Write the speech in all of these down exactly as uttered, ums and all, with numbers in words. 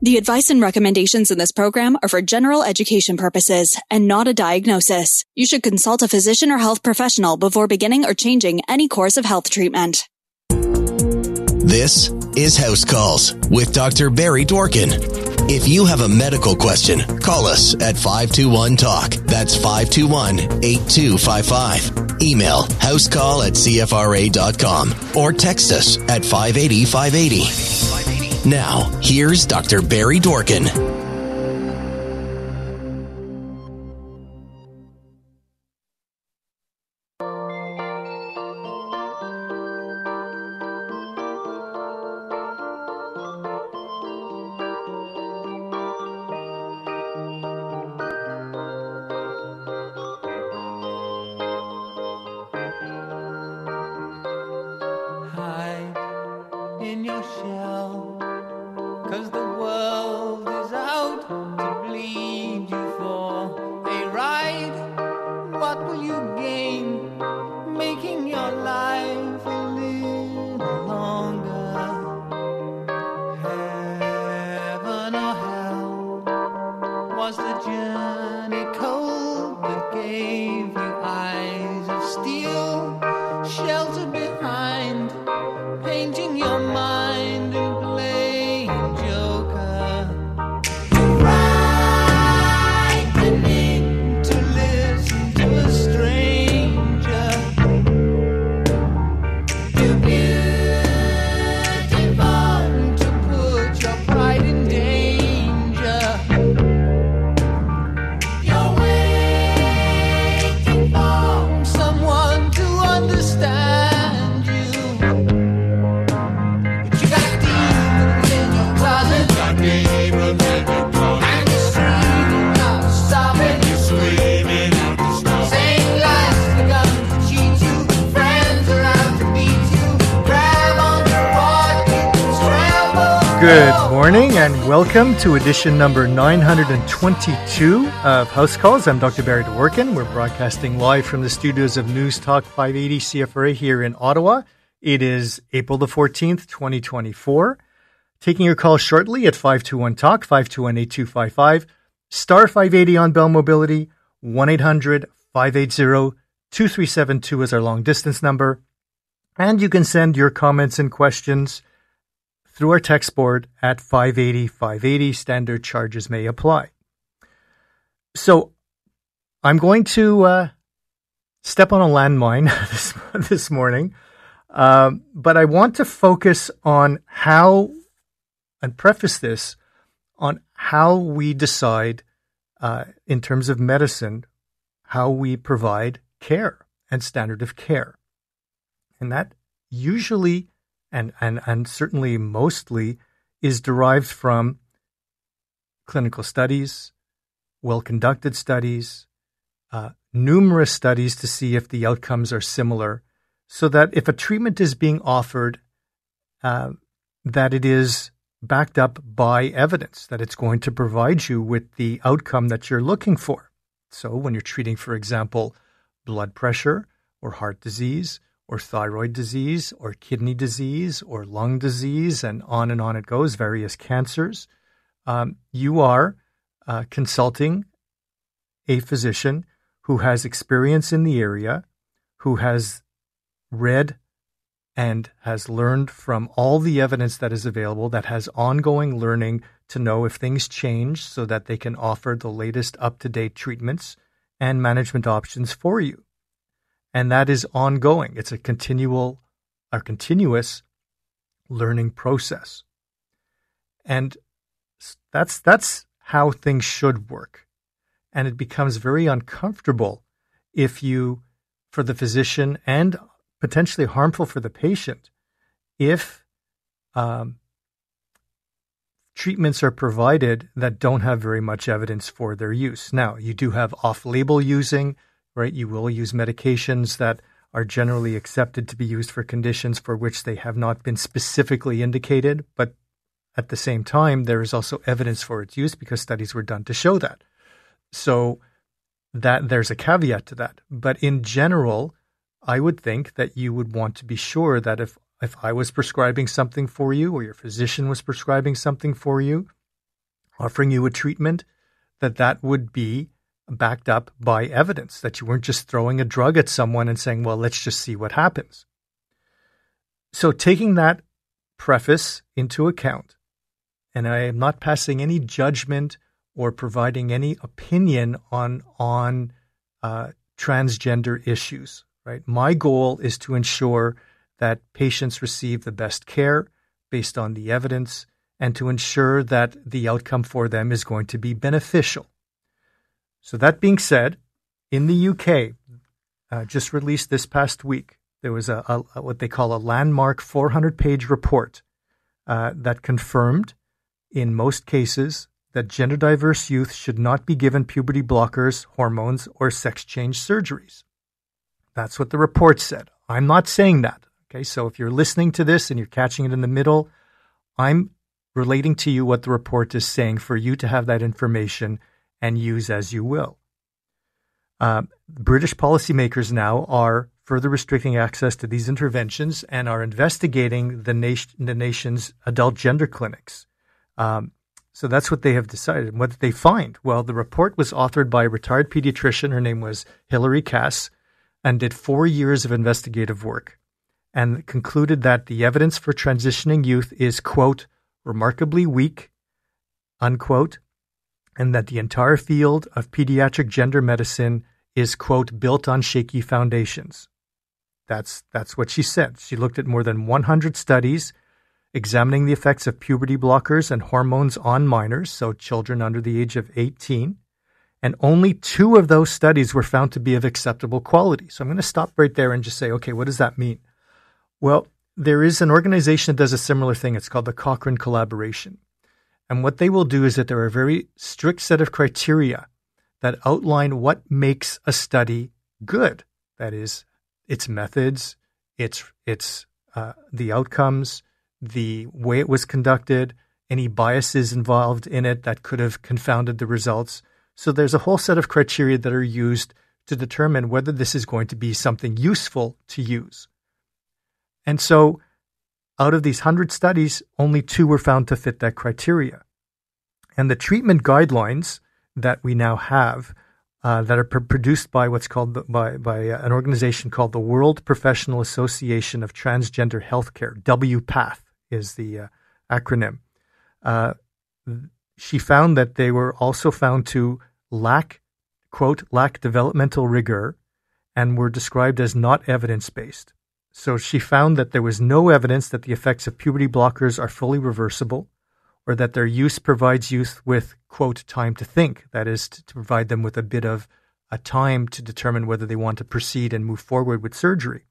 The advice and recommendations in this program are for general education purposes and not a diagnosis. You should consult a physician or health professional before beginning or changing any course of health treatment. This is House Calls with Doctor Barry Dworkin. If you have a medical question, call us at five two one talk. That's five two one, eight two five five. Email housecall at c f r a dot com or text us at five eight zero, five eight zero. Now, here's Doctor Barry Dworkin. Good morning and welcome to edition number nine hundred twenty-two of House Calls. I'm Doctor Barry Dworkin. We're broadcasting live from the studios of News Talk five eighty C F R A here in Ottawa. It is April the fourteenth, twenty twenty-four. Taking your call shortly at five two one talk, five two one, eight two five five, star five eighty on Bell Mobility, one eight hundred, five eight zero, two three seven two is our long distance number. And you can send your comments and questions through our text board at five eighty, five eighty. Standard charges may apply. So I'm going to uh, step on a landmine this, this morning, um, but I want to focus on how, and preface this, on how we decide uh, in terms of medicine, how we provide care and standard of care. And that usually And, and and certainly mostly is derived from clinical studies, well-conducted studies, uh, numerous studies to see if the outcomes are similar, so that if a treatment is being offered, uh, that it is backed up by evidence, that it's going to provide you with the outcome that you're looking for. So when you're treating, for example, blood pressure or heart disease, or thyroid disease, or kidney disease, or lung disease, and on and on it goes, various cancers, um, you are uh, consulting a physician who has experience in the area, who has read and has learned from all the evidence that is available, that has ongoing learning to know if things change so that they can offer the latest up-to-date treatments and management options for you. And that is ongoing. It's a continual, a continuous learning process. And that's that's how things should work. And it becomes very uncomfortable if you, for the physician, and potentially harmful for the patient, if um, treatments are provided that don't have very much evidence for their use. Now, you do have off-label using, right? You will use medications that are generally accepted to be used for conditions for which they have not been specifically indicated, but at the same time, there is also evidence for its use because studies were done to show that. So that there's a caveat to that. But in general, I would think that you would want to be sure that if, if I was prescribing something for you or your physician was prescribing something for you, offering you a treatment, that that would be backed up by evidence, that you weren't just throwing a drug at someone and saying, well, let's just see what happens. So taking that preface into account, and I am not passing any judgment or providing any opinion on, on uh, transgender issues, right? My goal is to ensure that patients receive the best care based on the evidence and to ensure that the outcome for them is going to be beneficial. So that being said, in the U K, uh, just released this past week, there was a, a what they call a landmark four hundred page report uh, that confirmed in most cases that gender diverse youth should not be given puberty blockers, hormones, or sex change surgeries. That's what the report said. I'm not saying that. Okay, so if you're listening to this and you're catching it in the middle, I'm relating to you what the report is saying for you to have that information and use as you will. Uh, British policymakers now are further restricting access to these interventions and are investigating the, nation, the nation's adult gender clinics. Um, so that's what they have decided. And what did they find? Well, the report was authored by a retired pediatrician. Her name was Hilary Cass, and did four years of investigative work, and concluded that the evidence for transitioning youth is, quote, remarkably weak, unquote, and that the entire field of pediatric gender medicine is, quote, built on shaky foundations. That's that's what she said. She looked at more than one hundred studies examining the effects of puberty blockers and hormones on minors, so children under the age of eighteen, and only two of those studies were found to be of acceptable quality. So I'm going to stop right there and just say, okay, what does that mean? Well, there is an organization that does a similar thing. It's called the Cochrane Collaboration. And what they will do is that there are a very strict set of criteria that outline what makes a study good. That is, its methods, its its uh, the outcomes, the way it was conducted, any biases involved in it that could have confounded the results. So there's a whole set of criteria that are used to determine whether this is going to be something useful to use. And so out of these one hundred studies, only two were found to fit that criteria. And the treatment guidelines that we now have uh, that are pr- produced by what's called the, by, by uh, an organization called the World Professional Association of Transgender Healthcare, W PATH is the uh, acronym. Uh, she found that they were also found to lack, quote, lack developmental rigor and were described as not evidence-based. So she found that there was no evidence that the effects of puberty blockers are fully reversible or that their use provides youth with, quote, time to think. That is, to, to provide them with a bit of a time to determine whether they want to proceed and move forward with surgery.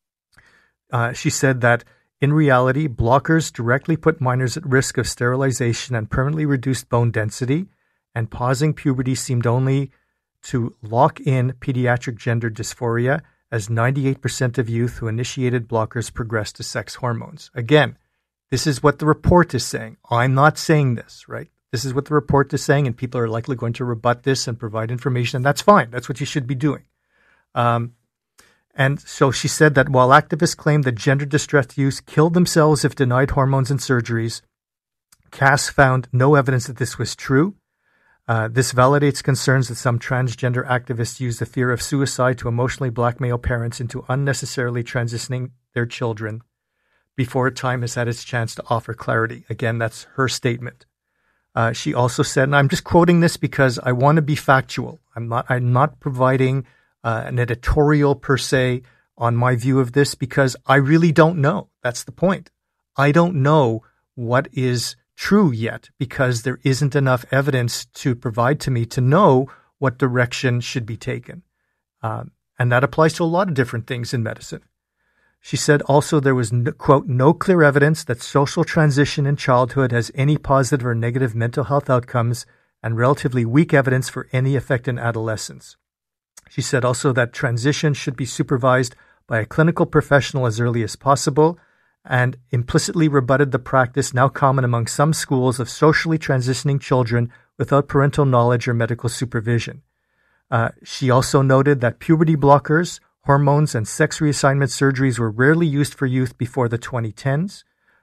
Uh, she said that in reality, blockers directly put minors at risk of sterilization and permanently reduced bone density, and pausing puberty seemed only to lock in pediatric gender dysphoria, as ninety-eight percent of youth who initiated blockers progressed to sex hormones. Again, this is what the report is saying. I'm not saying this, right? This is what the report is saying, and people are likely going to rebut this and provide information, and that's fine. That's what you should be doing. Um, and so she said that while activists claim that gender-distressed youth killed themselves if denied hormones and surgeries, Cass found no evidence that this was true. Uh, this validates concerns that some transgender activists use the fear of suicide to emotionally blackmail parents into unnecessarily transitioning their children before time has had its chance to offer clarity. Again, that's her statement. Uh, she also said, and I'm just quoting this because I want to be factual. I'm not, I'm not providing uh, an editorial per se on my view of this because I really don't know. That's the point. I don't know what is true yet because there isn't enough evidence to provide to me to know what direction should be taken. Um, and that applies to a lot of different things in medicine. She said also there was, no, quote, no clear evidence that social transition in childhood has any positive or negative mental health outcomes and relatively weak evidence for any effect in adolescence. She said also that transition should be supervised by a clinical professional as early as possible, and implicitly rebutted the practice now common among some schools of socially transitioning children without parental knowledge or medical supervision. Uh, she also noted that puberty blockers, hormones, and sex reassignment surgeries were rarely used for youth before the twenty tens.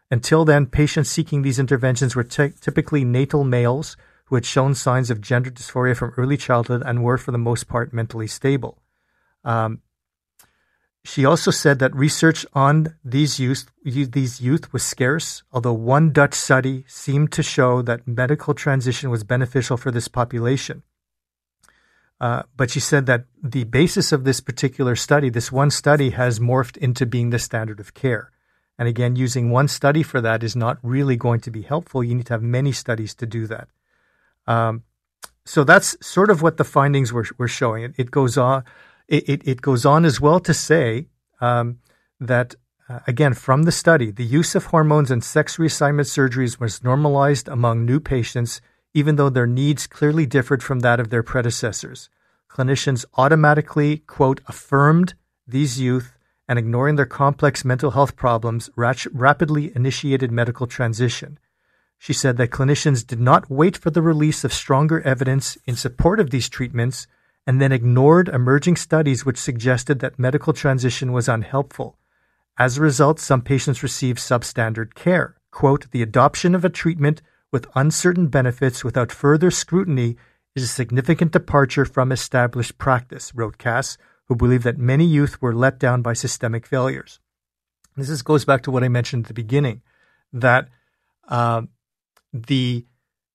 Until then, patients seeking these interventions were t- typically natal males who had shown signs of gender dysphoria from early childhood and were, for the most part, mentally stable. Um, she also said that research on these youth, these youth was scarce, although one Dutch study seemed to show that medical transition was beneficial for this population. Uh, but she said that the basis of this particular study, this one study, has morphed into being the standard of care. And again, using one study for that is not really going to be helpful. You need to have many studies to do that. Um, so that's sort of what the findings were, were showing. It, it goes on. It, it, it goes on as well to say um, that, uh, again, from the study, the use of hormones and sex reassignment surgeries was normalized among new patients, even though their needs clearly differed from that of their predecessors. Clinicians automatically, quote, affirmed these youth and, ignoring their complex mental health problems, rap- rapidly initiated medical transition. She said that clinicians did not wait for the release of stronger evidence in support of these treatments and then ignored emerging studies which suggested that medical transition was unhelpful. As a result, some patients received substandard care. Quote, the adoption of a treatment with uncertain benefits without further scrutiny is a significant departure from established practice, wrote Cass, who believed that many youth were let down by systemic failures. This is, goes back to what I mentioned at the beginning, that uh, the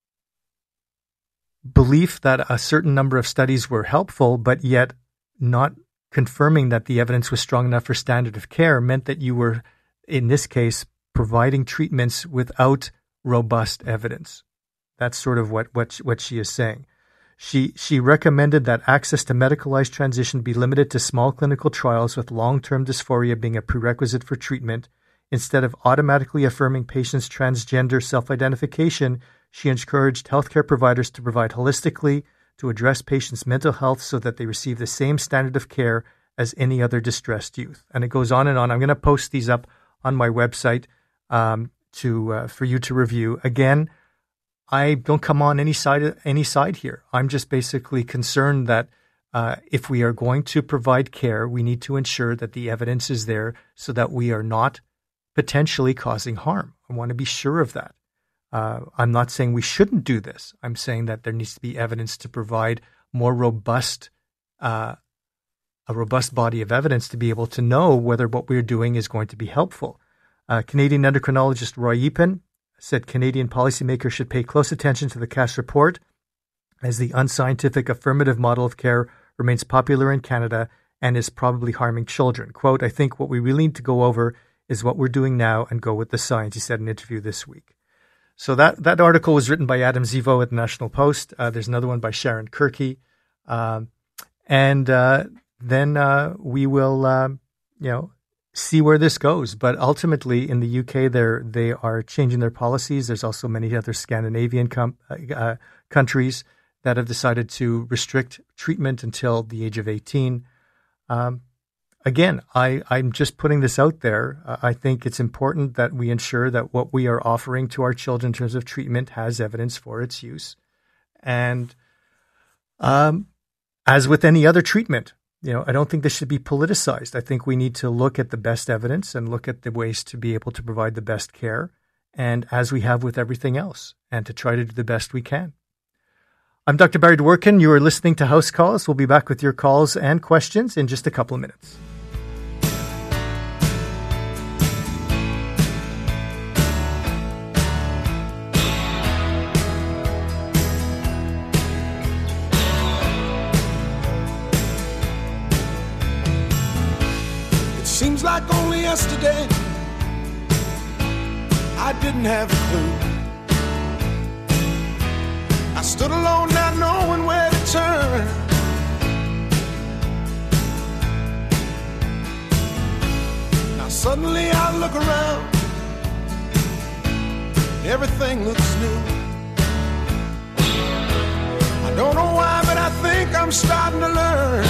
belief that a certain number of studies were helpful, but yet not confirming that the evidence was strong enough for standard of care, meant that you were, in this case, providing treatments without robust evidence. That's sort of what, what, what she is saying. She, she recommended that access to medicalized transition be limited to small clinical trials with long-term dysphoria being a prerequisite for treatment. Instead of automatically affirming patients' transgender self-identification, she encouraged healthcare providers to provide holistically to address patients' mental health so that they receive the same standard of care as any other distressed youth. And it goes on and on. I'm going to post these up on my website um, to uh, for you to review. Again, I don't come on any side any side here. I'm just basically concerned that uh, if we are going to provide care, we need to ensure that the evidence is there so that we are not potentially causing harm. I want to be sure of that. Uh, I'm not saying we shouldn't do this. I'm saying that there needs to be evidence to provide more robust, uh, a robust body of evidence to be able to know whether what we're doing is going to be helpful. Uh, Canadian endocrinologist Roy Epen said Canadian policymakers should pay close attention to the Cass report, as the unscientific affirmative model of care remains popular in Canada and is probably harming children. Quote, I think what we really need to go over is what we're doing now and go with the science, he said in an interview this week. So that, that article was written by Adam Zivo at the National Post. Uh, there's another one by Sharon Kirky. Um, and uh, then uh, we will, uh, you know, see where this goes. But ultimately, in the U K, they're, they are changing their policies. There's also many other Scandinavian com- uh, countries that have decided to restrict treatment until the age of eighteen. Um, Again, I, I'm just putting this out there. Uh, I think it's important that we ensure that what we are offering to our children in terms of treatment has evidence for its use. And um, as with any other treatment, you know, I don't think this should be politicized. I think we need to look at the best evidence and look at the ways to be able to provide the best care, and as we have with everything else, and to try to do the best we can. I'm Doctor Barry Dworkin. You are listening to House Calls. We'll be back with your calls and questions in just a couple of minutes. It seems like only yesterday I didn't have a clue. I stood alone not knowing where to turn. Now suddenly I look around, everything looks new. I don't know why, but I think I'm starting to learn.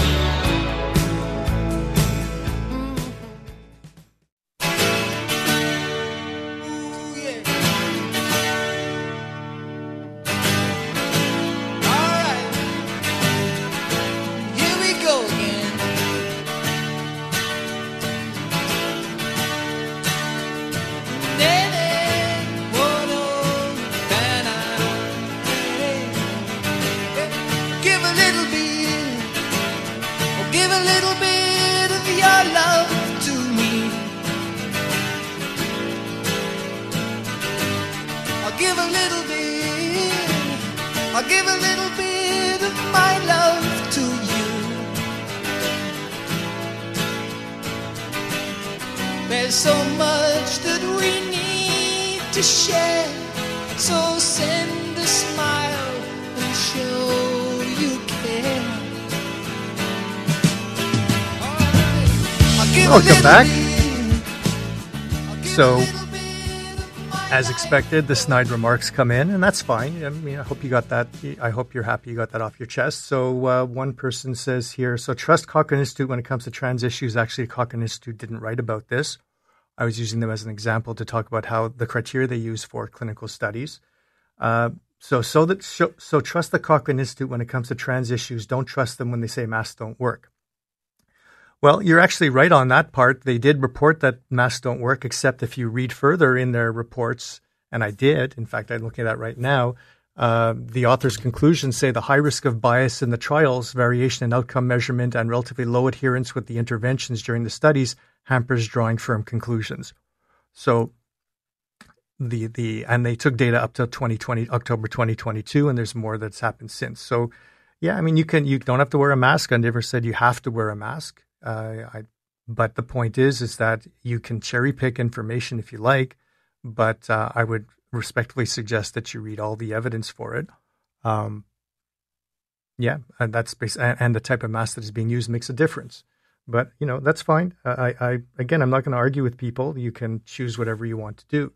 Baby, a little bit, oh, give a little bit of your love to me. I'll give a little bit, I'll give a little bit of my love to you. There's so much that we need to share, so send a smile and show you care. I'll give Welcome a back. Bit, So, as expected, the snide remarks come in, and that's fine. I mean, I hope you got that. I hope you're happy you got that off your chest. So, uh, one person says here, so trust Cochrane Institute when it comes to trans issues. Actually, Cochrane Institute didn't write about this. I was using them as an example to talk about how the criteria they use for clinical studies. Uh, so, so that so, so trust the Cochrane Institute when it comes to trans issues. Don't trust them when they say masks don't work. Well, you're actually right on that part. They did report that masks don't work, except if you read further in their reports, and I did. In fact, I'm looking at that right now. Uh, the author's conclusions say the high risk of bias in the trials, variation in outcome measurement, and relatively low adherence with the interventions during the studies hampers drawing firm conclusions. So the the and they took data up till twenty twenty October twenty twenty-two, and there's more that's happened since. So yeah, I mean you can you don't have to wear a mask. I never said you have to wear a mask. Uh, I, but the point is is that you can cherry pick information if you like, but uh, I would respectfully suggest that you read all the evidence for it. Um, yeah, and that's bas- and, and the type of mask that is being used makes a difference. But, you know, that's fine. I, I again, I'm not going to argue with people. You can choose whatever you want to do.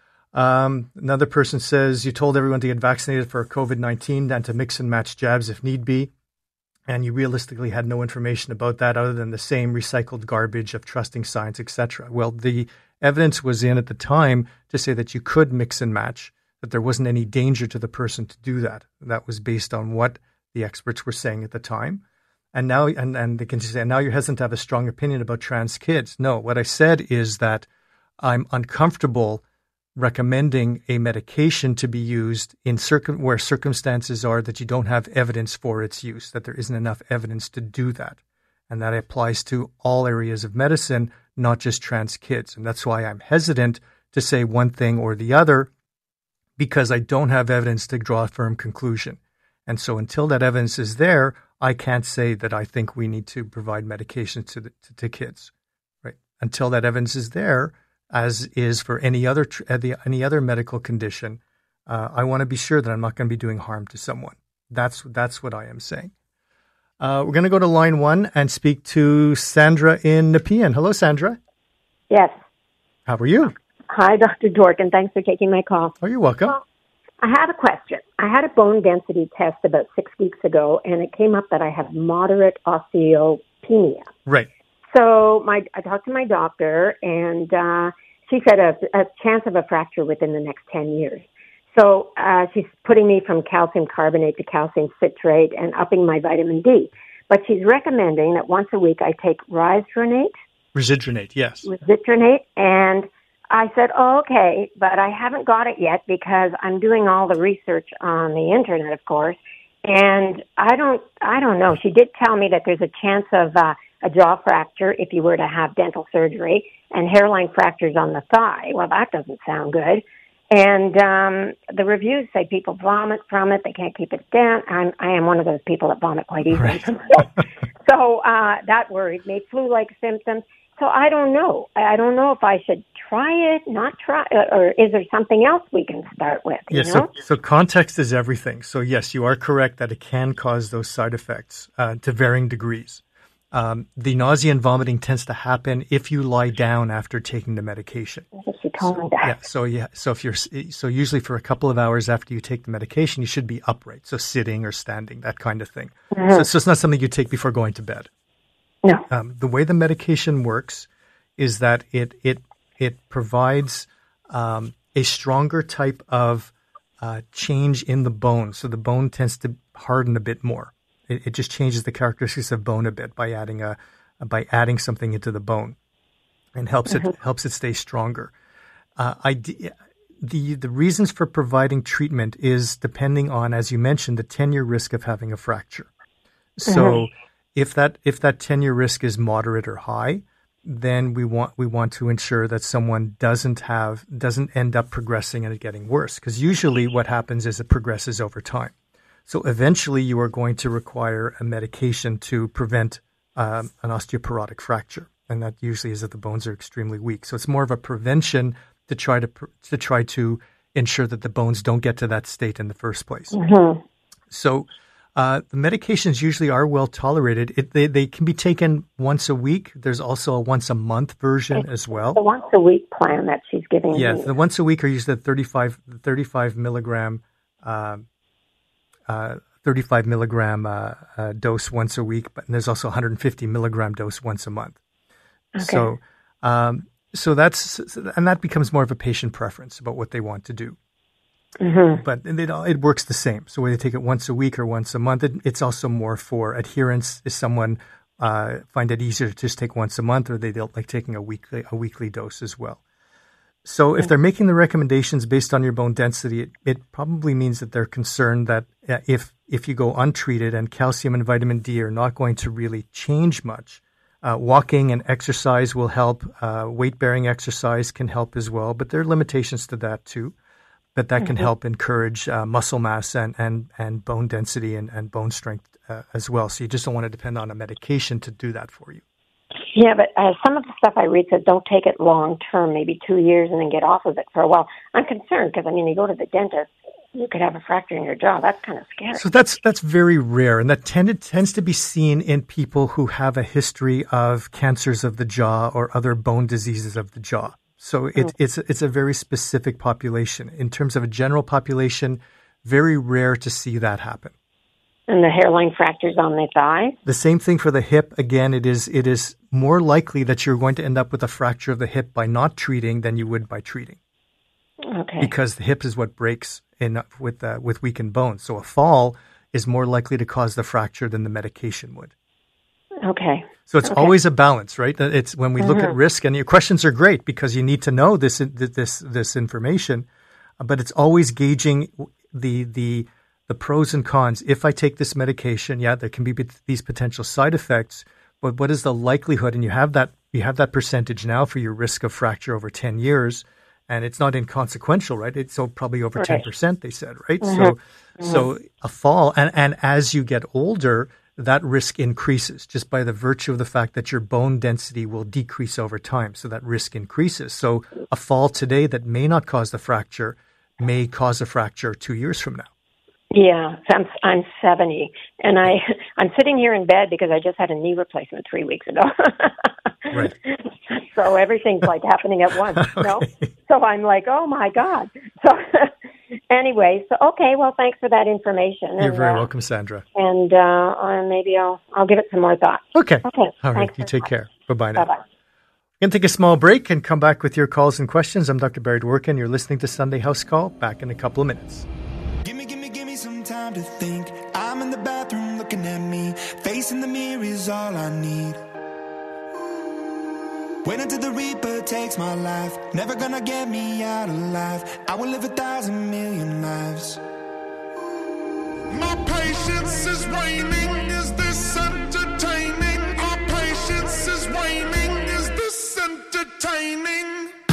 Um, another person says, you told everyone to get vaccinated for COVID nineteen and to mix and match jabs if need be. And you realistically had no information about that other than the same recycled garbage of trusting science, et cetera. Well, the evidence was in at the time to say that you could mix and match, that there wasn't any danger to the person to do that. That was based on what the experts were saying at the time. And now, and, and they can say, now you're hesitant to have a strong opinion about trans kids. No, what I said is that I'm uncomfortable recommending a medication to be used in circum where circumstances are that you don't have evidence for its use, that there isn't enough evidence to do that. And that applies to all areas of medicine, not just trans kids. And that's why I'm hesitant to say one thing or the other, because I don't have evidence to draw a firm conclusion. And so until that evidence is there, I can't say that I think we need to provide medications to, the, to, to kids, right? Until that evidence is there, as is for any other any other medical condition, uh, I want to be sure that I'm not going to be doing harm to someone. That's that's what I am saying. Uh, we're going to go to line one and speak to Sandra in Nepean. Hello, Sandra. Yes. How are you? Hi, Doctor Dworkin. Thanks for taking my call. Oh, you're welcome. Well, I had a question. I had a bone density test about six weeks ago, and it came up that I have moderate osteopenia. Right. So my, I talked to my doctor, and uh, she said a, a chance of a fracture within the next ten years. So uh, she's putting me from calcium carbonate to calcium citrate and upping my vitamin D. But she's recommending that once a week I take risdronate. Risidronate, yes. Risidronate, and I said, oh, okay, but I haven't got it yet because I'm doing all the research on the internet, of course, and I don't, I don't know. She did tell me that there's a chance of uh, a jaw fracture if you were to have dental surgery, and hairline fractures on the thigh. Well, that doesn't sound good. And um, the reviews say people vomit from it; they can't keep it down. I'm, I am one of those people that vomit quite easily. Right. so so uh, that worried me. Flu-like symptoms. So I don't know. I don't know if I should try it, not try, or is there something else we can start with? You Yes, know? so, so context is everything. So yes, you are correct that it can cause those side effects uh, to varying degrees. Um, the nausea and vomiting tends to happen if you lie down after taking the medication. She told me that. Yeah. So yeah. So if you're so usually for a couple of hours after you take the medication, you should be upright, so sitting or standing, that kind of thing. Mm-hmm. So, so it's not something you take before going to bed. No. Um, the way the medication works is that it it it provides um, a stronger type of uh, change in the bone. So the bone tends to harden a bit more. It, it just changes the characteristics of bone a bit by adding a by adding something into the bone, and helps mm-hmm. it helps it stay stronger. Uh, I, the the reasons for providing treatment is depending on, as you mentioned, the ten-year risk of having a fracture. So Mm-hmm. if that if that ten-year risk is moderate or high, then we want we want to ensure that someone doesn't have doesn't end up progressing and it getting worse. Because usually what happens is it progresses over time. So eventually you are going to require a medication to prevent um, an osteoporotic fracture, and that usually is if the bones are extremely weak. So it's more of a prevention to try to to try to ensure that the bones don't get to that state in the first place. Mm-hmm. So uh, the medications usually are well tolerated. It, they, they can be taken once a week. There's also a once a month version as well. The once a week plan that she's giving Yeah, me. the once a week are usually the thirty-five, thirty-five milligram, uh, uh, thirty-five milligram uh, uh, dose once a week, but there's also one hundred fifty milligram dose once a month. Okay. So, um, so that's and that becomes more of a patient preference about what they want to do. Mm-hmm. But it, it works the same. So whether they take it once a week or once a month, it, it's also more for adherence. Is someone uh, find it easier to just take once a month, or they don't like taking a weekly a weekly dose as well? So if they're making the recommendations based on your bone density, it, it probably means that they're concerned that uh, if if you go untreated and calcium and vitamin D are not going to really change much, uh, walking and exercise will help. Uh, weight-bearing exercise can help as well, but there are limitations to that too. But that can Mm-hmm. help encourage uh, muscle mass and, and, and bone density and, and bone strength uh, as well. So you just don't want to depend on a medication to do that for you. Yeah, but uh, some of the stuff I read says don't take it long term, maybe two years, and then get off of it for a while. I'm concerned because, I mean, you go to the dentist, you could have a fracture in your jaw. That's kind of scary. So that's that's very rare, and that tended, tends to be seen in people who have a history of cancers of the jaw or other bone diseases of the jaw. So it, mm. it's it's a very specific population. In terms of a general population, very rare to see that happen. And the hairline fractures on the thigh? The same thing for the hip. Again, it is it is more likely that you're going to end up with a fracture of the hip by not treating than you would by treating. Okay. Because the hip is what breaks in with uh, with weakened bones. So a fall is more likely to cause the fracture than the medication would. Okay. So it's okay. always a balance, right? It's when we mm-hmm. look at risk, and your questions are great because you need to know this this this information, but it's always gauging the the the pros and cons. If I take this medication, yeah, there can be these potential side effects, but what is the likelihood? And you have that you have that percentage now for your risk of fracture over ten years, and it's not inconsequential, right? It's so probably over ten right. percent. They said, right? Mm-hmm. So mm-hmm. so a fall, and and as you get older, that risk increases just by the virtue of the fact that your bone density will decrease over time. So that risk increases. So a fall today that may not cause the fracture may cause a fracture two years from now. Yeah, I'm I'm seventy, and I I'm sitting here in bed because I just had a knee replacement three weeks ago. Right. So everything's like happening at once, you know? Okay. So I'm like, oh my God. So anyway, so okay, well, thanks for that information. You're and, very uh, welcome, Sandra. And uh, uh, maybe I'll I'll give it some more thought. Okay. Okay. All right. You take much. care. Bye bye now. Bye bye. We're going to take a small break and come back with your calls and questions. I'm Doctor Barry Dworkin. You're listening to Sunday House Call. Back in a couple of minutes. Give me, give me, give me some time to think. I'm in the bathroom looking at me. Facing the mirror is all I need. Wait until the Reaper takes my life. Never gonna get me out alive. I will live a thousand million lives. My patience is waning. Is this entertaining? Our patience is waning. Is this entertaining?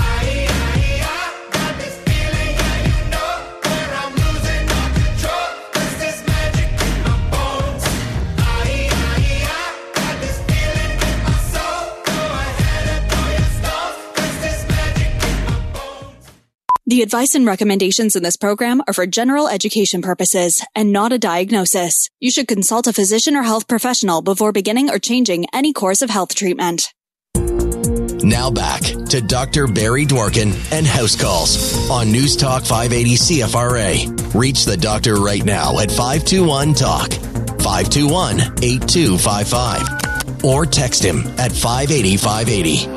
The advice and recommendations in this program are for general education purposes and not a diagnosis. You should consult a physician or health professional before beginning or changing any course of health treatment. Now back to Doctor Barry Dworkin and House Calls on News Talk five eighty C F R A. Reach the doctor right now at five two one talk, five two one, eight two five five, or text him at five eighty, five eighty.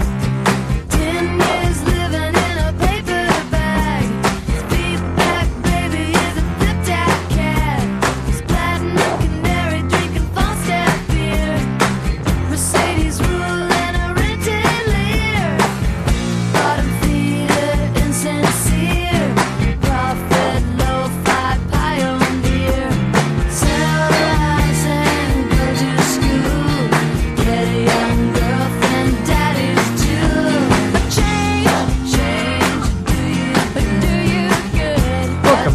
Ten years living in a paper bag, feet back.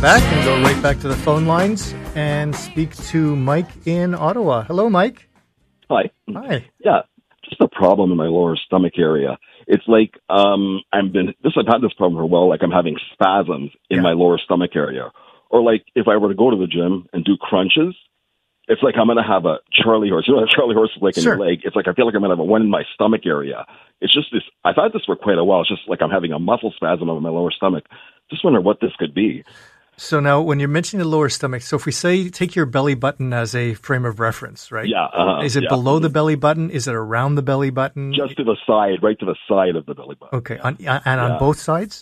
back and go right back to the phone lines and speak to Mike in Ottawa. Hello, Mike. Hi. Hi. Yeah, just a problem in my lower stomach area. It's like um, I've been this. I've had this problem for a while. Like I'm having spasms in Yeah. my lower stomach area, or like if I were to go to the gym and do crunches, it's like I'm going to have a Charlie horse. You know what a Charlie horse is like in Sure. your leg? It's like I feel like I'm going to have a one in my stomach area. It's just this. I've had this for quite a while. It's just like I'm having a muscle spasm over my lower stomach. Just wonder what this could be. So now when you're mentioning the lower stomach, so if we say take your belly button as a frame of reference, right? Yeah. Uh-huh, Is it yeah. below the belly button? Is it around the belly button? Just to the side, right to the side of the belly button. Okay. On, and on Yeah. both sides?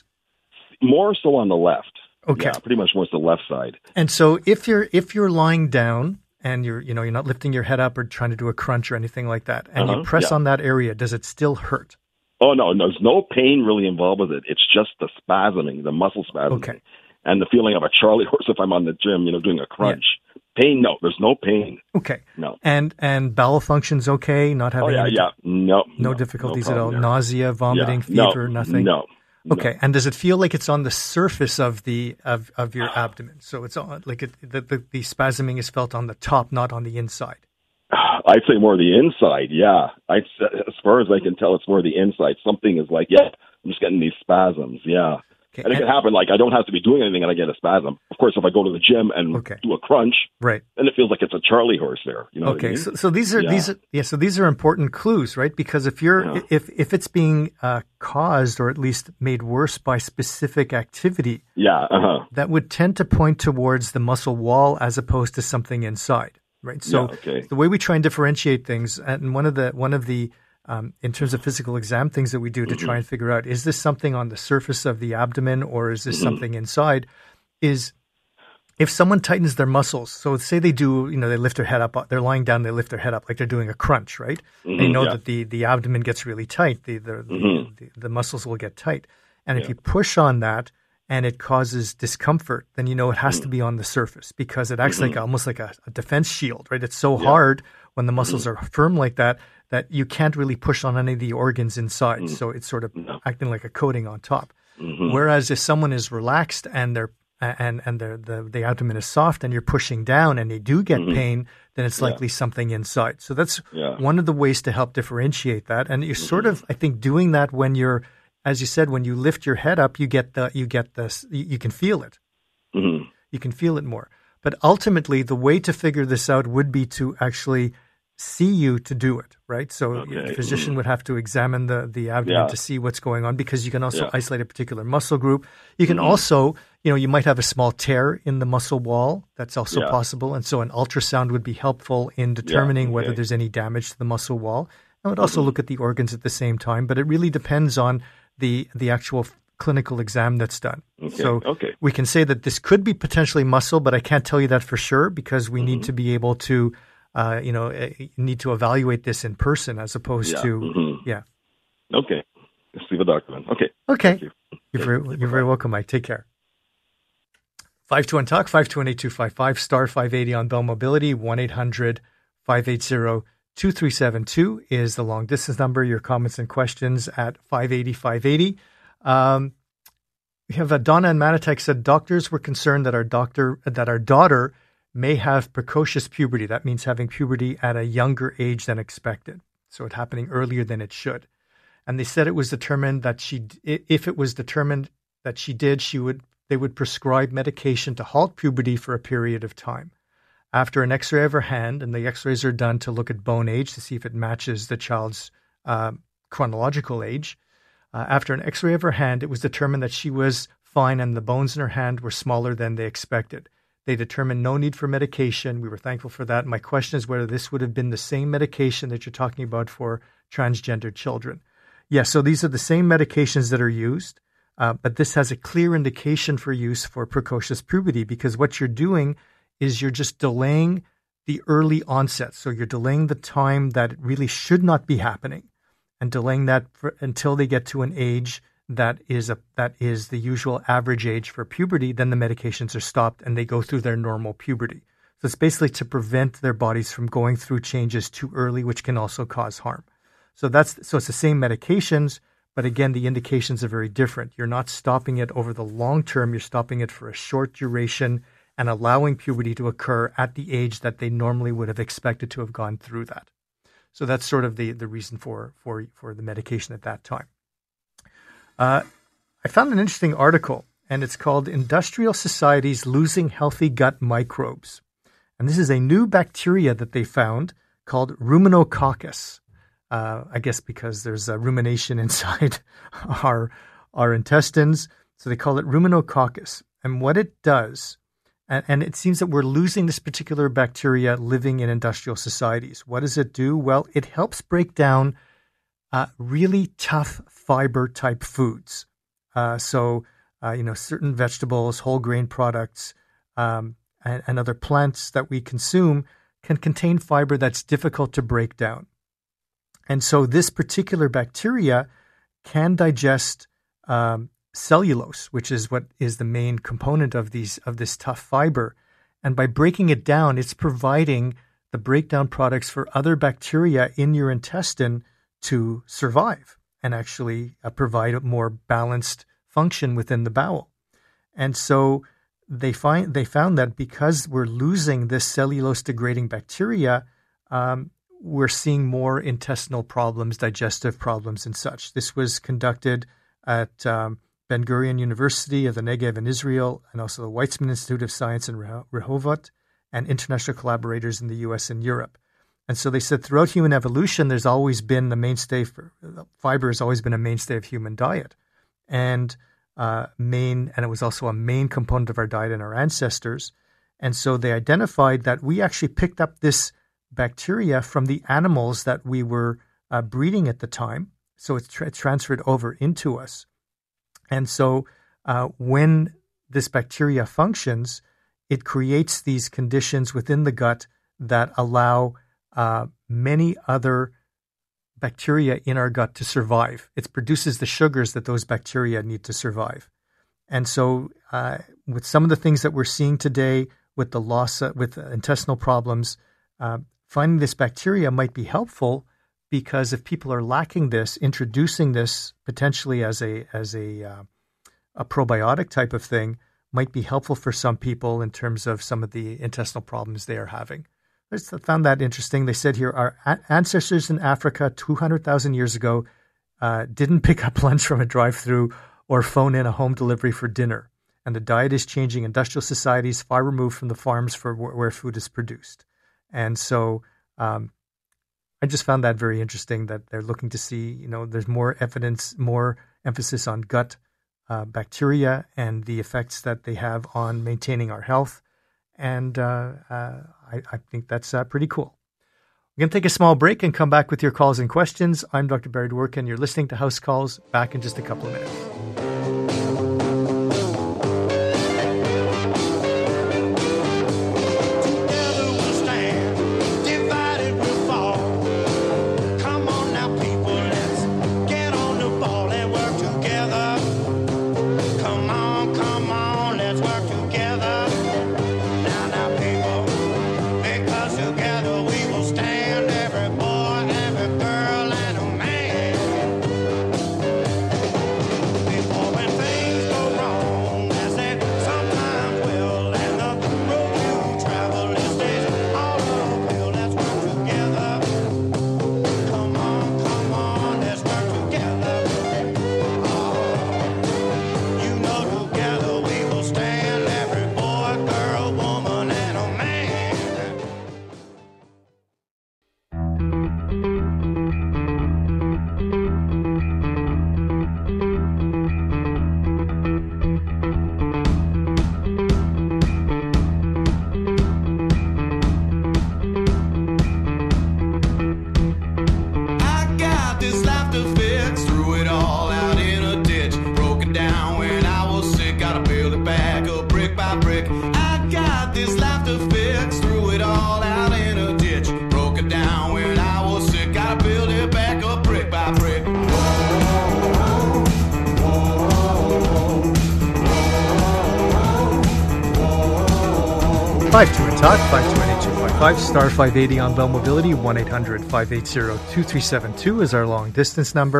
More so on the left. Okay. Yeah, pretty much more to the left side. And so if you're if you're lying down and you're you know you're not lifting your head up or trying to do a crunch or anything like that, and you Uh-huh, press yeah. on that area, does it still hurt? Oh, no, no, there's no pain really involved with it. It's just the spasming, the muscle spasming. Okay. And the feeling of a Charlie horse if I'm on the gym, you know, doing a crunch. Pain, no, there's no pain. Okay. No. And and bowel function's okay, not having Oh, yeah, any, yeah. No. no, no difficulties no at all, problem there. nausea, vomiting, Yeah, fever, no, nothing. No. Okay, and does it feel like it's on the surface of the of, of your abdomen? So it's on, like it, the, the the spasming is felt on the top, not on the inside. I'd say more the inside, yeah. I'd, as far as I can tell, it's more the inside. Something is like, yeah, I'm just getting these spasms, yeah. Okay, And it and- can happen, like, I don't have to be doing anything and I get a spasm. Of course, if I go to the gym and Okay. do a crunch, Right. then it feels like it's a Charlie horse there. You know what I Okay, mean? so, so these are Yeah. these are yeah, so these are important clues, right? Because if you're Yeah. if if it's being uh, caused or at least made worse by specific activity, Yeah, uh-huh. that would tend to point towards the muscle wall as opposed to something inside, right? So Yeah, okay. the way we try and differentiate things, and one of the one of the um, in terms of physical exam things that we do to Mm-hmm. try and figure out is this something on the surface of the abdomen or is this Mm-hmm. something inside, is if someone tightens their muscles, so say they do, you know, they lift their head up, they're lying down, they lift their head up like they're doing a crunch, right? And you Mhm, know yeah. that the, the abdomen gets really tight, the the, Mhm. the the muscles will get tight. And if Yeah. you push on that and it causes discomfort, then you know it has to be on the surface because it acts like almost like a, a defense shield, right? It's so hard when the muscles are firm like that that you can't really push on any of the organs inside. So it's sort of acting like a coating on top. Whereas if someone is relaxed and they're and and the the the abdomen is soft and you're pushing down and they do get pain, then it's likely something inside. So that's Yeah. one of the ways to help differentiate that. And you're sort of, I think, doing that when you're, as you said, when you lift your head up, you get the you get this, you, you can feel it. Mhm. You can feel it more. But ultimately, the way to figure this out would be to actually see you to do it, right? So Okay. the physician would have to examine the, the abdomen Yeah. to see what's going on because you can also Yeah. isolate a particular muscle group. You can also, you know, you might have a small tear in the muscle wall. That's also Yeah. possible. And so an ultrasound would be helpful in determining whether okay. there's any damage to the muscle wall. I would also look at the organs at the same time, but it really depends on the the actual f- clinical exam that's done. Okay, So okay. we can say that this could be potentially muscle, but I can't tell you that for sure because we Mm-hmm. need to be able to, uh, you know, uh, need to evaluate this in person as opposed Yeah, to, mhm. yeah. Okay. Let's see the doctor then. Okay. Okay. Thank you. You're very, you're very welcome, Mike. Take care. five two one talk, five two one eight two five five, star five eighty on Bell Mobility, one eight hundred five eight zero two three seven two is the long distance number. Your comments and questions at five eighty five eighty. Um, we have uh, Donna and Manatek said doctors were concerned that our doctor that our daughter may have precocious puberty. That means having puberty at a younger age than expected. So it happening earlier than it should. And they said it was determined that she, if it was determined that she did, she would, they would prescribe medication to halt puberty for a period of time. After an X-ray of her hand, and the X-rays are done to look at bone age to see if it matches the child's uh, chronological age. Uh, after an X-ray of her hand, it was determined that she was fine and the bones in her hand were smaller than they expected. They determined no need for medication. We were thankful for that. My question is whether this would have been the same medication that you're talking about for transgender children. Yes, so these are the same medications that are used, uh, but this has a clear indication for use for precocious puberty because what you're doing is you're just delaying the early onset. So you're delaying the time that it really should not be happening and delaying that for, until they get to an age that is a that is the usual average age for puberty. Then the medications are stopped and they go through their normal puberty. So it's basically to prevent their bodies from going through changes too early, which can also cause harm. So that's so it's the same medications, But again, the indications are very different. You're not stopping it over the long term. You're stopping it for a short duration and allowing puberty to occur at the age that they normally would have expected to have gone through that. So that's sort of the, the reason for, for, for the medication at that time. Uh, I found an interesting article, and it's called Industrial Societies Losing Healthy Gut Microbes. And this is a new bacteria that they found called Ruminococcus. Uh, I guess because there's a rumination inside our our intestines. So they call it Ruminococcus. And what it does, and, and it seems that we're losing this particular bacteria living in industrial societies. What does it do? Well, it helps break down uh, really tough fiber type foods. Uh, so, uh, you know, certain vegetables, whole grain products, um, and, and other plants that we consume can contain fiber that's difficult to break down. And so this particular bacteria can digest um, cellulose, which is what is the main component of these of this tough fiber. And by breaking it down, it's providing the breakdown products for other bacteria in your intestine to survive and actually uh, provide a more balanced function within the bowel. And so they find they found that because we're losing this cellulose degrading bacteria, um, we're seeing more intestinal problems, digestive problems, and such. This was conducted at um, Ben Gurion University of the Negev in Israel, and also the Weizmann Institute of Science in Rehovot, and international collaborators in the U S and Europe. And so they said throughout human evolution, there's always been the mainstay for fiber has always been a mainstay of human diet, and uh, main, and it was also a main component of our diet in our ancestors. And so they identified that we actually picked up this bacteria from the animals that we were uh, breeding at the time. So it's tra- transferred over into us. And so uh, when this bacteria functions, it creates these conditions within the gut that allow uh, many other bacteria in our gut to survive. It produces the sugars that those bacteria need to survive. And so uh, with some of the things that we're seeing today with the loss, of, with intestinal problems, uh, finding this bacteria might be helpful, because if people are lacking this, introducing this potentially as a as a uh, a probiotic type of thing might be helpful for some people in terms of some of the intestinal problems they are having. I just found that interesting. They said here our a- ancestors in Africa two hundred thousand years ago uh, didn't pick up lunch from a drive-through or phone in a home delivery for dinner, and the diet is changing. Industrial societies far removed from the farms for wh- where food is produced. And so um, I just found that very interesting, that they're looking to see, you know, there's more evidence, more emphasis on gut uh, bacteria and the effects that they have on maintaining our health. And uh, uh, I, I think that's uh, pretty cool. We're going to take a small break and come back with your calls and questions. I'm Doctor Barry Dworkin. You're listening to House Calls. Back in just a couple of minutes. five two one talk, five two one eight two five five, star five eighty on Bell Mobility, one eight hundred five eight zero two three seven two is our long distance number.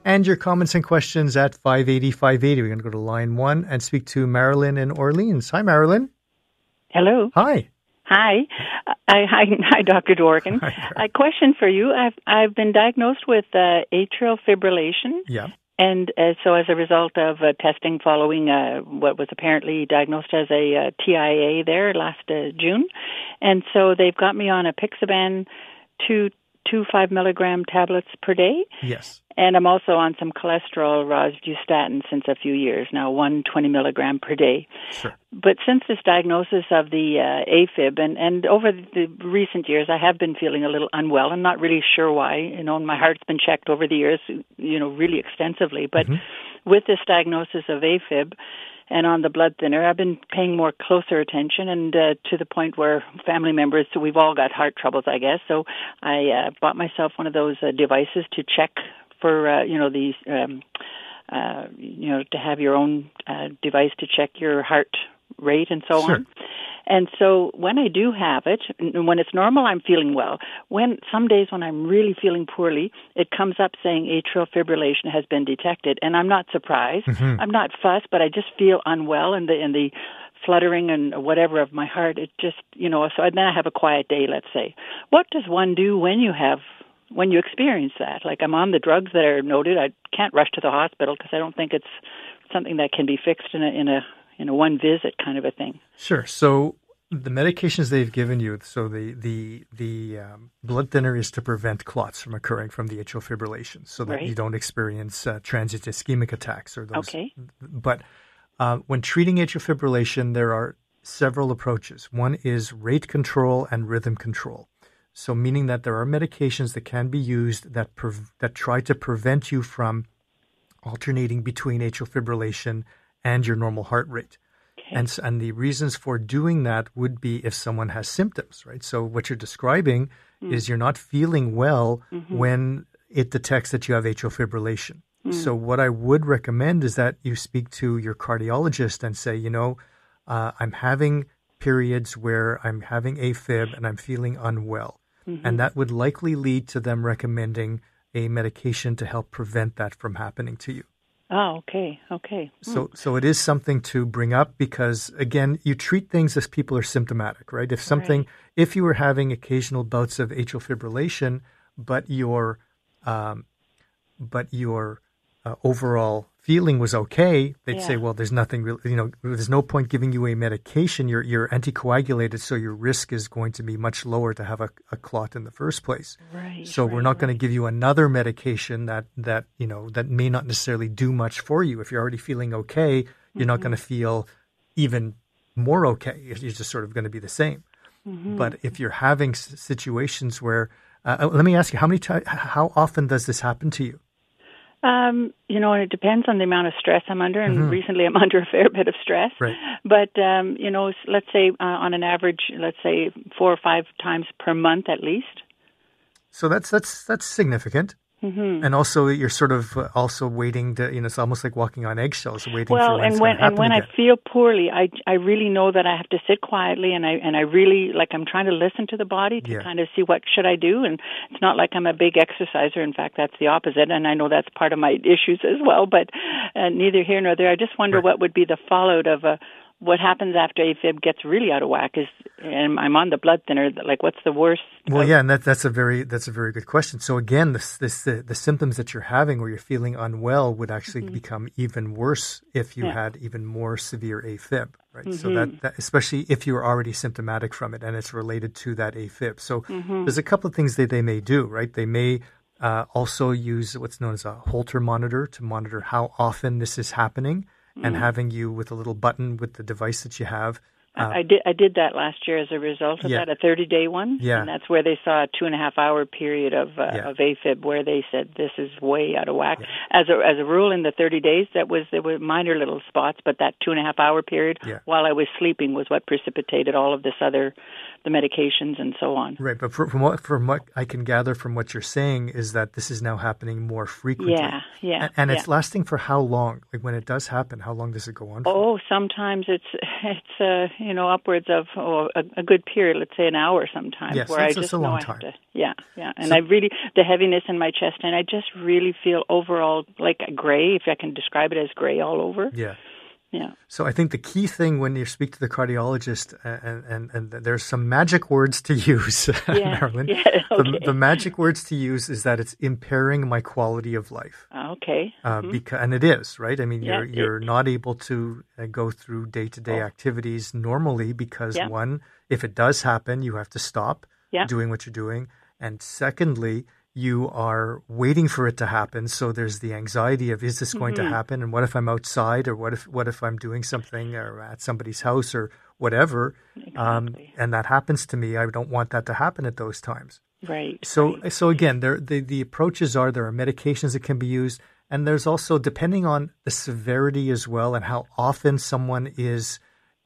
And your comments and questions at five eighty, five eighty. We're going to go to line one and speak to Marilyn in Orleans. Hi, Marilyn. Hello. Hi. Hi. I, hi, hi, Doctor Dworkin. A question for you. I've I've been diagnosed with uh, atrial fibrillation. Yeah. And uh, so as a result of uh, testing following uh, what was apparently diagnosed as a uh, T I A there last uh, June. And so they've got me on a Pixaban two, two five milligram tablets per day. Yes. And I'm also on some cholesterol rosuvastatin since a few years now, one twenty milligram per day. Sure. But since this diagnosis of the uh, AFib, and, and over the recent years, I have been feeling a little unwell. I'm not really sure why. You know, my heart's been checked over the years, you know, really extensively. But mm-hmm. with this diagnosis of AFib and on the blood thinner, I've been paying more closer attention, and uh, to the point where family members, so we've all got heart troubles, I guess. So I uh, bought myself one of those uh, devices to check for, uh, you know, these, um, uh, you know, to have your own uh, device to check your heart rate and so sure. on. And so when I do have it, when it's normal, I'm feeling well. When some days when I'm really feeling poorly, it comes up saying atrial fibrillation has been detected, and I'm not surprised. Mm-hmm. I'm not fussed, but I just feel unwell, and the and the fluttering and whatever of my heart, it just, you know, so then I have a quiet day, let's say. What does one do when you have when you experience that? Like, I'm on the drugs that are noted. I can't rush to the hospital because I don't think it's something that can be fixed in a in a in a one visit kind of a thing. Sure. So the medications they've given you, so the the the um, blood thinner is to prevent clots from occurring from the atrial fibrillation, so that right. you don't experience uh, transient ischemic attacks or those. Okay. But uh, when treating atrial fibrillation, there are several approaches. One is rate control and rhythm control. So meaning that there are medications that can be used that pre- that try to prevent you from alternating between atrial fibrillation and your normal heart rate. Okay. And, and the reasons for doing that would be if someone has symptoms, right? So what you're describing mm. is you're not feeling well mm-hmm. when it detects that you have atrial fibrillation. Mm. So what I would recommend is that you speak to your cardiologist and say, you know, uh, I'm having periods where I'm having AFib and I'm feeling unwell. Mm-hmm. And that would likely lead to them recommending a medication to help prevent that from happening to you. Oh, okay, okay. So so it is something to bring up because, again, you treat things as people are symptomatic, right? If something, right. if you were having occasional bouts of atrial fibrillation, but your, um, but your uh, overall feeling was okay, they'd yeah. say, well, there's nothing really, you know, there's no point giving you a medication. You're you're anticoagulated, so your risk is going to be much lower to have a, a clot in the first place. Right. So right, we're not right. going to give you another medication that that you know that may not necessarily do much for you. If you're already feeling okay, you're mm-hmm. not going to feel even more okay. You're just sort of going to be the same. Mm-hmm. But if you're having s- situations where, uh, let me ask you, how many times, how often does this happen to you? Um, you know, and it depends on the amount of stress I'm under, and mm-hmm. recently I'm under a fair bit of stress. Right. But, um, you know, let's say uh, on an average, let's say four or five times per month at least. So that's that's that's significant. Mm-hmm. And also, you're sort of uh, also waiting to, you know, it's almost like walking on eggshells, waiting well, for when and it's when going to happen and when again. I feel poorly, I I really know that I have to sit quietly, and I and I really like I'm trying to listen to the body to yeah. kind of see what should I do. And it's not like I'm a big exerciser. In fact, that's the opposite, and I know that's part of my issues as well. But uh, neither here nor there. I just wonder right. what would be the fallout of a. What happens after AFib gets really out of whack is, and I'm on the blood thinner. Like, what's the worst? Well, of- yeah, and that, that's a very that's a very good question. So again, this this the, the symptoms that you're having, where you're feeling unwell, would actually mm-hmm. become even worse if you yeah. had even more severe AFib, right? Mm-hmm. So that, that especially if you were already symptomatic from it, and it's related to that AFib. So mm-hmm. there's a couple of things that they may do, right? They may uh, also use what's known as a Holter monitor to monitor how often this is happening. And mm-hmm. having you with a little button with the device that you have. Uh, I did I did that last year as a result of yeah. that, a thirty-day one. Yeah. And that's where they saw a two-and-a-half-hour period of uh, yeah. of AFib where they said this is way out of whack. Yeah. As a as a rule, in the thirty days, that was there were minor little spots, but that two-and-a-half-hour period yeah. while I was sleeping was what precipitated all of this other the medications and so on. Right, but from what from what I can gather from what you're saying is that this is now happening more frequently. Yeah, yeah. And, and yeah. it's lasting for how long? Like when it does happen, how long does it go on for? Oh, sometimes it's it's uh, you know upwards of oh, a, a good period, let's say an hour sometimes, yes, where that's, I just a know long I time. have to. Yeah, yeah, and So, I really the heaviness in my chest, and I just really feel overall like a gray, if I can describe it as gray all over. Yeah. Yeah. So I think the key thing when you speak to the cardiologist, and, and, and there's some magic words to use, Yeah. Marilyn. Yeah, okay. the, the magic words to use is that it's impairing my quality of life. Okay. Uh, Mhm. because, and it is, right? I mean, Yeah, you're it- you're not able to uh, go through day-to-day Oh. activities normally because, Yeah. one, if it does happen, you have to stop Yeah. doing what you're doing. And secondly, you are waiting for it to happen. So there's the anxiety of, is this going Mhm. to happen? And what if I'm outside, or what if what if I'm doing something or at somebody's house or whatever? Um, Exactly. and that happens to me. I don't want that to happen at those times. Right. So, right. so again, there the, the approaches are there are medications that can be used, and there's also, depending on the severity as well and how often someone is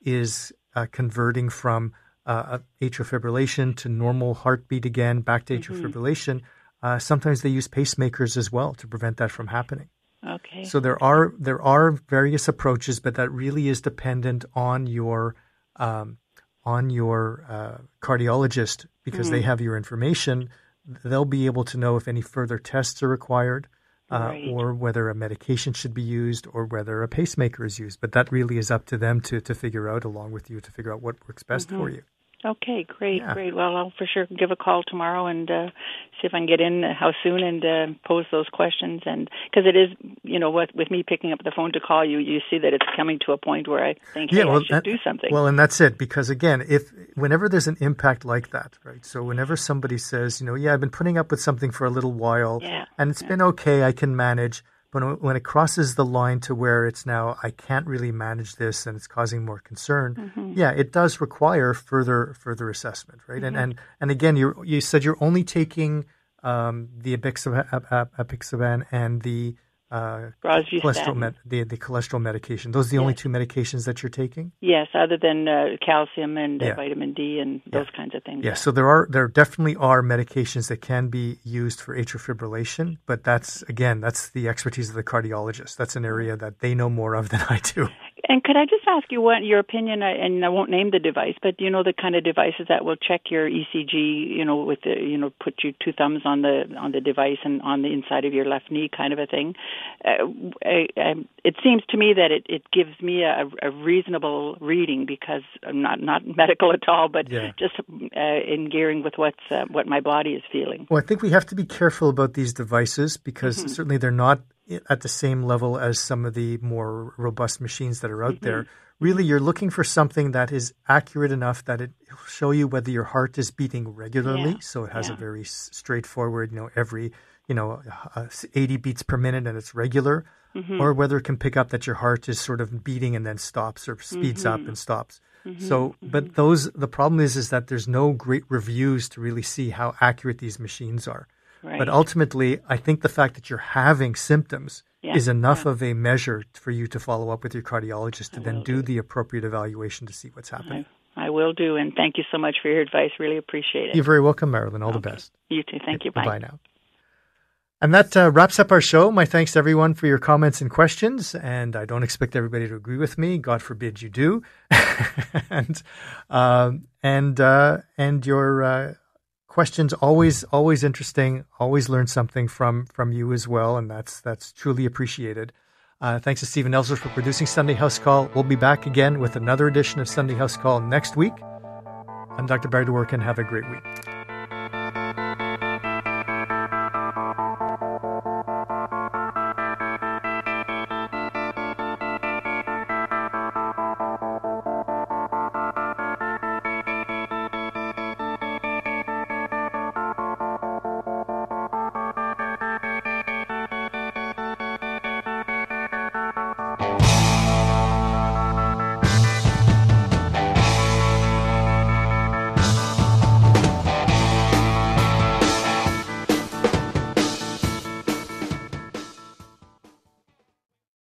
is uh, converting from uh, atrial fibrillation to normal heartbeat again, back to atrial Mhm. fibrillation. Uh, sometimes they use pacemakers as well to prevent that from happening. Okay. So there are there are various approaches, but that really is dependent on your um, on your uh, cardiologist, because they Mhm. have your information. They'll be able to know if any further tests are required, uh, Right. or whether a medication should be used, or whether a pacemaker is used. But that really is up to them to to figure out, along with you, to figure out what works best Mhm. for you. Okay, great, Yeah. great. Well, I'll for sure give a call tomorrow and uh, see if I can get in, uh, how soon, and uh, pose those questions. And because it is, you know, what with me picking up the phone to call you, you see that it's coming to a point where I think, hey, I should that- do something. Well, and that's it. Because again, if whenever there's an impact like that, right? So whenever somebody says, you know, yeah, I've been putting up with something for a little while, Yeah, and it's yeah. been okay, I can manage. But when it crosses the line to where it's now, I can't really manage this, and it's causing more concern, Mhm. yeah, it does require further further assessment, right? And Mhm. and and again, you you said you're only taking um, the apixaban, apixaban and the uh, Rosuvastatin. cholesterol med- the the cholesterol medication. Those are the only Yes. two medications that you're taking. Yes, other than uh, calcium and uh, Yeah. vitamin D and those kinds of things. Yeah, so there are there definitely are medications that can be used for atrial fibrillation, but that's again that's the expertise of the cardiologist. That's an area that they know more of than I do. And could I just ask you what your opinion, uh, and I won't name the device, but you know the kind of devices that will check your E C G, you know, with the, you know, put you two thumbs on the on the device and on the inside of your left knee, kind of a thing. Uh, I, I, it seems to me that it, it gives me a, a reasonable reading, because I'm not not medical at all, but Yeah. just uh, in gearing with what's uh, what my body is feeling. Well, I think we have to be careful about these devices, because Mhm. certainly they're not at the same level as some of the more robust machines that are out Mhm. there. Really, you're looking for something that is accurate enough that it will show you whether your heart is beating regularly. Yeah. So it has Yeah. a very s- straightforward, you know, every, you know, uh, eighty beats per minute and it's regular, Mhm. or whether it can pick up that your heart is sort of beating and then stops, or speeds up Mhm. and stops. Mhm. So, but those, the problem is, is that there's no great reviews to really see how accurate these machines are. Right. But ultimately, I think the fact that you're having symptoms Yeah, is enough yeah. of a measure for you to follow up with your cardiologist to I then will do do. the appropriate evaluation to see what's happening. I, I will do, and thank you so much for your advice. Really appreciate it. You're very welcome, Marilyn. All the Okay. best. You too. Thank you. Bye. Bye now. And that uh, wraps up our show. My thanks to everyone for your comments and questions. And I don't expect everybody to agree with me. God forbid you do. and um, and uh, and your uh, questions always always interesting. Always learn something from from you as well, and that's that's truly appreciated. Uh, thanks to Stephen Ellsworth for producing Sunday House Call. We'll be back again with another edition of Sunday House Call next week. I'm Doctor Barry Dworkin. Have a great week.